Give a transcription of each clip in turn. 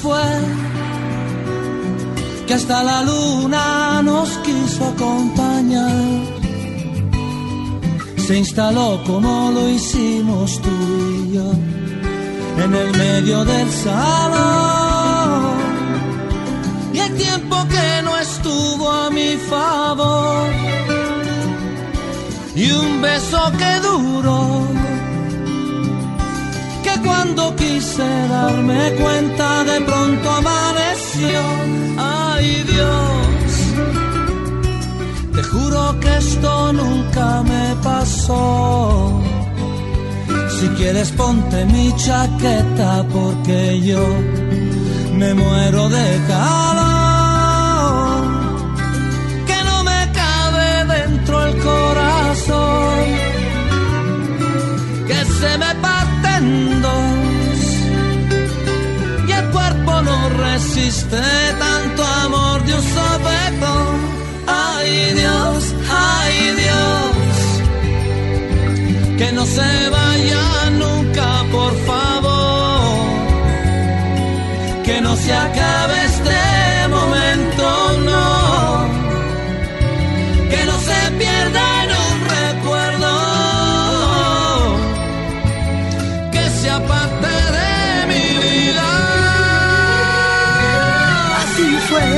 fue que hasta la luna nos quiso acompañar. Se instaló como lo hicimos tú y yo en el medio del salón. Y el tiempo que no estuvo a mi favor, y un beso que duró, que cuando quise darme cuenta de pronto amaneció. Ay Dios, te juro que esto nunca me pasó. Si quieres ponte mi chaqueta porque yo me muero de calor, que no me cabe dentro el corazón, que se me parte en dos y el cuerpo no resiste tanto amor de un sopetón. Ay Dios, que no se vaya nunca, por favor, que no se acabe este momento, no, que no se pierda en un recuerdo, que sea parte de mi vida. Así fue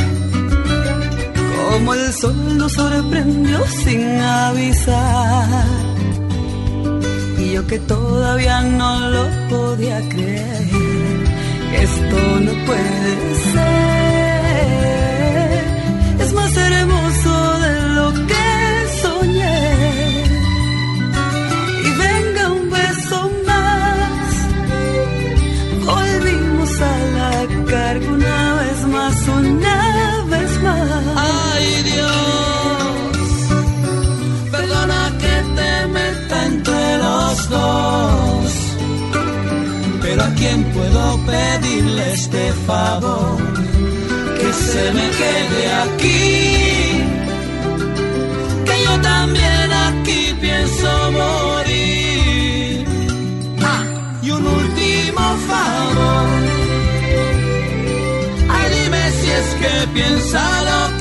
como el sol nos sorprendió sin avisar, y yo que todavía no lo podía creer, que esto no puede ser. Es más hermoso de lo que soñé, y venga un beso más. Volvimos a la carga una vez más, una vez más. Ay Dios, perdona que te meta entre los dos, pero ¿a quién puedo pedirle este favor? Que se me quede aquí, que yo también aquí pienso morir. Y un último favor, ay dime si es que piensa lo